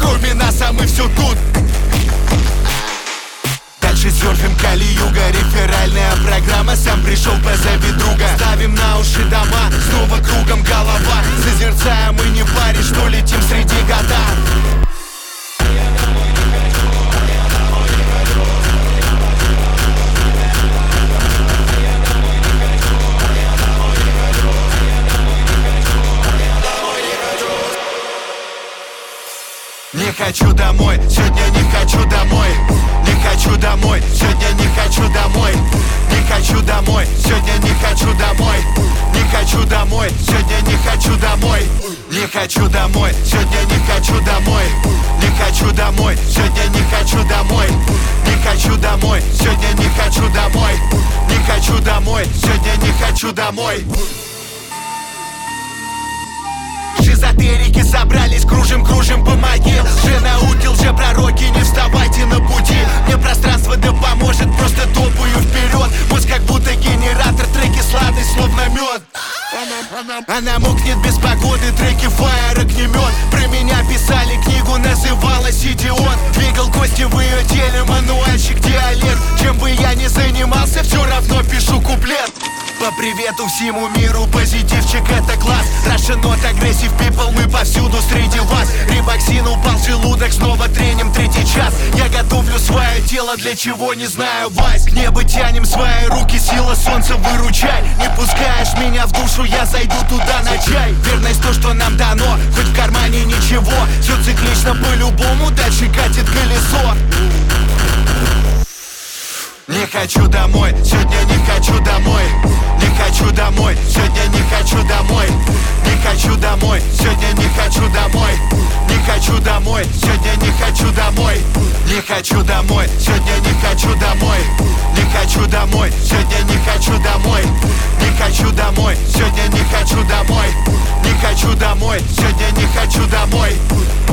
кроме нас, а мы все тут. Дальше серфим Кали-Юга, реферальная программа. Сам пришел, позови друга. Ставим на уши дома, снова кругом голова. Созерцаем и не парень, что летим среди года. Не хочу домой, сегодня не хочу домой. Не хочу домой, сегодня не хочу домой. Не хочу домой, сегодня не хочу домой. Не хочу домой, сегодня не хочу домой. Не хочу домой, сегодня не хочу домой. Не хочу домой, сегодня не хочу домой. Не хочу домой, сегодня не хочу домой. Не хочу домой, сегодня не хочу домой. Шизотерики собрались, кружим по могил. Лженауки, лжепророки, не вставайте на пути. Мне пространство да поможет, просто топаю вперед. Мозг как будто генератор, треки сладый, словно мед. Она мокнет без погоды, треки фаер, огнемет. Про меня писали книгу, называлась «Идиот». Двигал кости в ее теле, мануальщик, диалект. Чем бы я ни занимался, все равно пишу куплет. По привету всему миру, позитивчик это класс. Russian not aggressive people, мы повсюду среди вас. Рибоксин упал в желудок, снова треним третий час. Я готовлю свое тело, для чего не знаю, Вась. К небу тянем свои руки, сила солнца выручай. Не пускаешь меня в душу, я зайду туда на чай. Верность то, что нам дано, хоть в кармане ничего. Все циклично по-любому, дальше катит колесо. Не хочу домой, сегодня не хочу домой. Не хочу домой, сегодня не хочу домой. Не хочу домой, сегодня не хочу домой. Не хочу домой, сегодня не хочу домой. Не хочу домой, сегодня не хочу домой. Не хочу домой, сегодня не хочу домой. Не хочу домой, сегодня не хочу домой. Не хочу домой, сегодня не хочу домой.